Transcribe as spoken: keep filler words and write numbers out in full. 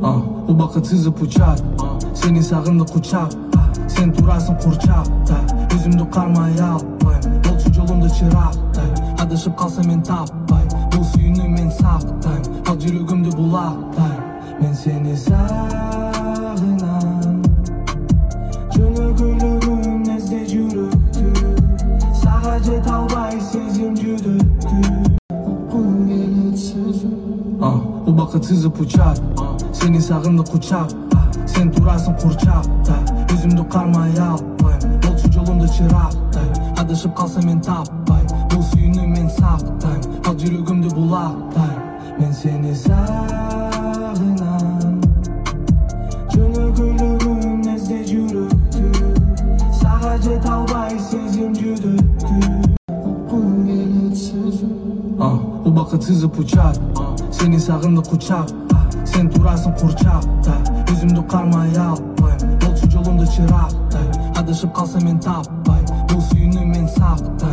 Бул бакыт сызып учат, сени сагынды кучап. Сен турасың курчактай, өзүмдү кармай албайм. Болчу жолумда чырактай, адашып калсам мен таппай. Бул сүйүүнү мен сактайм, ал жүрөгүмдү булактайм. Мен сени сагынам, жөнөкөйлөгүм незде жүрөктү. Сага жете албай сезим жүдөттү. Оккум келет сөзүм. Бул бакыт сызып учат, сени сагынды кучап. Сен турасың курчактай, өзүмдү кармай албайм. Болчу жолумда чырактай, адашып калсам мен таппай. Бул сүйүүнү мен сактайм, ал жүрөгүмдү булактайм. Мен сени сагынам, жөнөкөйлөгүм незде жүрөктү. Сага жете албай сезим жүдөттү. Оккум келет сөзүм. Бул бакыт сызып учат, сени сагынды кучап. Сен турасың курчактай, өзүмдү кармай албайм. Болчу жолумда чырактай, адашып калсам мен таппай. Бул сүйүүнү мен сактайм.